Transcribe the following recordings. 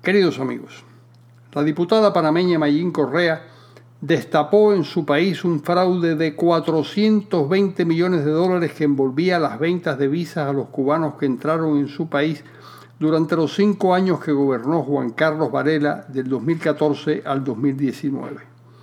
Queridos amigos, la diputada panameña Mayín Correa destapó en su país un fraude de $420 millones que envolvía las ventas de visas a los cubanos que entraron en su país durante los 5 años que gobernó Juan Carlos Varela del 2014 al 2019.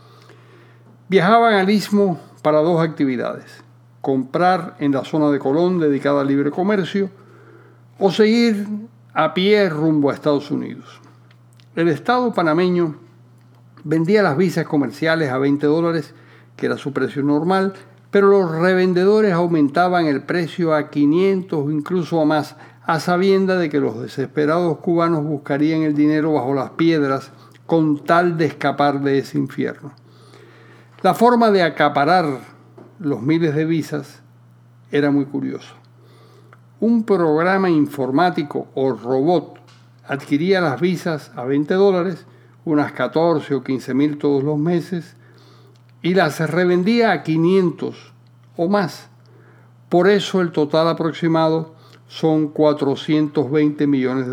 Viajaban al Istmo para 2 actividades: comprar en la zona de Colón dedicada al libre comercio o seguir a pie rumbo a Estados Unidos. El Estado panameño vendía las visas comerciales a $20, que era su precio normal, pero los revendedores aumentaban el precio a 500 o incluso a más, a sabienda de que los desesperados cubanos buscarían el dinero bajo las piedras con tal de escapar de ese infierno. La forma de acaparar los miles de visas era muy curiosa. Un programa informático o robot adquiría las visas a $20, unas 14 o 15 mil todos los meses, y las revendía a 500 o más. Por eso el total aproximado son $420 millones.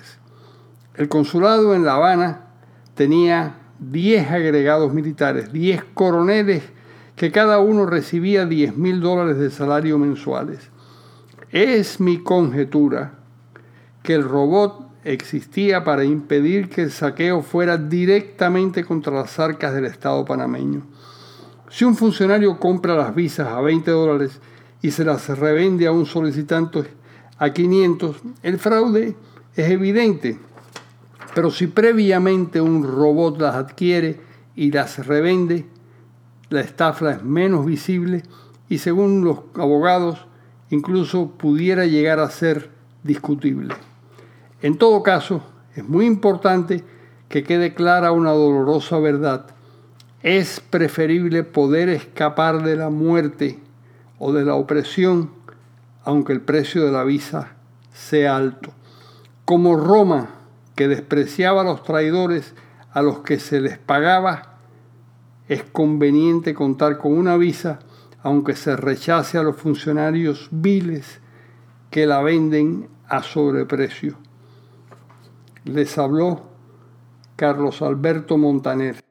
El consulado en La Habana tenía 10 agregados militares, 10 coroneles que cada uno recibía $10,000 de salario mensuales. Es mi conjetura que el robot existía para impedir que el saqueo fuera directamente contra las arcas del Estado panameño. Si un funcionario compra las visas a $20 y se las revende a un solicitante a 500, el fraude es evidente. Pero si previamente un robot las adquiere y las revende, la estafa es menos visible y, según los abogados, incluso pudiera llegar a ser discutible. En todo caso, es muy importante que quede clara una dolorosa verdad. Es preferible poder escapar de la muerte o de la opresión, aunque el precio de la visa sea alto. Como Roma, que despreciaba a los traidores a los que se les pagaba, es conveniente contar con una visa, aunque se rechace a los funcionarios viles que la venden a sobreprecio. Les habló Carlos Alberto Montaner.